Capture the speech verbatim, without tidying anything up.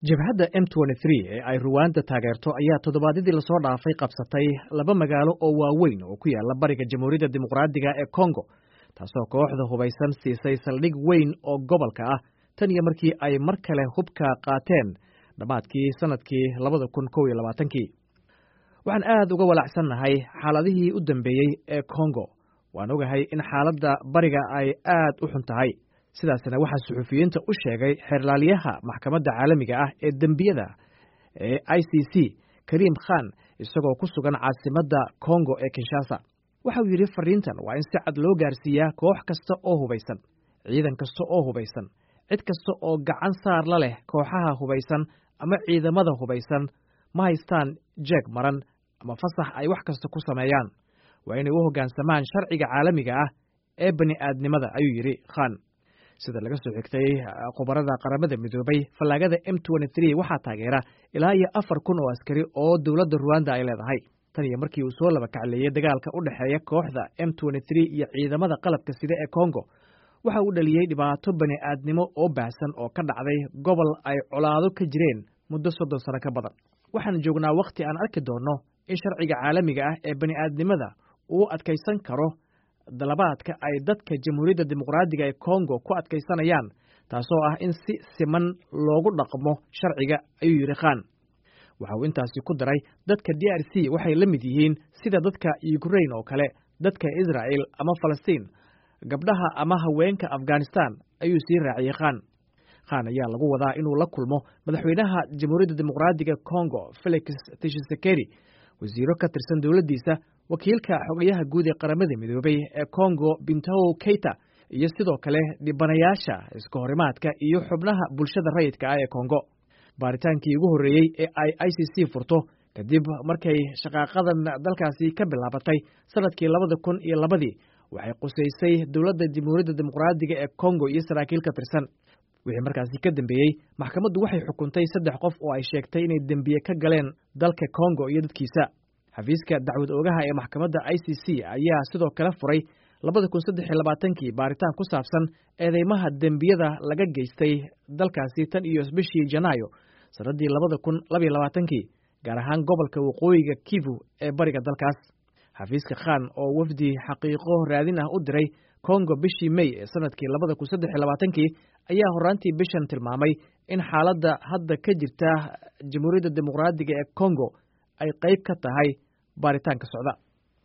jabhadda M twenty-three ee ay Rwanda taageerto ayaa toddobaadyadii la soo dhaafay qabsatay laba magaalo oo waaweyn oo ku yaala bariga Jamhuuriyadda Dimuqraadiga ee Congo, taasoo kooxda hubaysan siisay saldhig weyn oo gobolka ah tan iyo markii ay mar kale hubka qaateen dhammaadkii sanadkii labada kun kow iyo labaatankii. Waxaan aad uga walacsannahay xaaladihii u dambeeyey ee Congo. Waan ogahay in xaaladda bariga ay aad u xun tahay. sidaasna waxaa suxufiyiinta u sheegay xeerlaaliyaha maxkamadda caalamiga ah ee dembiyada ee I C C Karim Khan isagoo ku sugan caasimadda Congo ee Kinshasa. waxa uu yidhi fariintan waa in si cad loo gaarsiiyaa koox kasta oo hubaysan, ciidan kasta oo hubaysan, cid kasta oo gacan saar la leh kooxaha hubaysan ama ciidamada hubaysan ma haystaan jeeg maran ama fasax ay wax kasta ku sameeyaan. waa inay u hoggaansamaan sharciga caalamiga ah ee bani aadnimada, ayuu yidhi Khan. sida laga soo xigtay khubarada qaramada midoobay, fallaagada M twenty-three waxaa taageera ilaa iyo afar kun oo askari oo dowladda Rwanda ay leedahay. tan iyo markii uu soo laba kacleeyay dagaalka u dhexeeya kooxda M twenty-three iyo ciidamada qalabka sida ee Congo, waxa uu dhaliyey dhibaato bani aadnimo oo baahsan oo ka dhacday gobol ay colaado ka jireen muddo soddon sano ka badan. waxaan joognaa wakhti aan arki doonno in sharciga caalamiga ah ee bani aadnimada uu adkaysan karo dalabaadka ay dadka Jamhuuriyadda Dimuqraadiga ee Congo ku adkaysanayaan, taasoo ah in si siman loogu dhaqmo sharciga, ayuu yidhi Khan. waxa uu intaasi ku daray dadka D R C waxay la mid yihiin sida dadka Ukraine oo kale, dadka Israel ama Falastiin, gabdhaha ama haweenka Afghanistan, ayuu sii raaciyey Khan. Khan ayaa lagu wadaa inuu la kulmo madaxweynaha Jamhuuriyadda Dimuqraadiga Congo Felix Tshisekedi, wasiiro ka tirsan dowladdiisa, wakiilka xogayaha guud ee qaramada midoobay ee Congo Bintou Keita, iyo sidoo kale dhibanayaasha iska horimaadka iyo xubnaha bulshada rayidka ah ee Congo. baaritaankii ugu horreeyey ee ay I C C furto kadib markay shaqaaqadan dalkaasi ka bilaabatay sanadkii labada kun iyo labadii waxay qusaysay dowladda Jamhuuriyadda Dimuqraadiga ee Congo iyo saraakiil ka tirsan. wixii markaasi ka dambeeyey, maxkamaddu waxay xukuntay saddex qof oo ay sheegtay inay dembiye ka galeen dalka Congo iyo dadkiisa. xafiiska dacwad oogaha ee maxkamadda I C C ayaa sidoo kale furay labada kun saddex iyo labaatankii baaritaan ku saabsan eedeymaha dembiyada laga geystay dalkaasi tan iyo bishii Janaayo sanadii labada kun laba iyo labaatankii, gaar ahaan gobolka waqooyiga Kivu ee bariga dalkaas. xafiiska Khan oo wafdi xaqiiqo raadin ah u diray Congo bishii May ee sanadkii labada kun saddex iyo labaatankii ayaa horaantii bishan tilmaamay in xaaladda hadda ka jirta Jamhuuriyadda Dimuqraadiga ee Congo ay qayb ka tahay baaritaanka socda.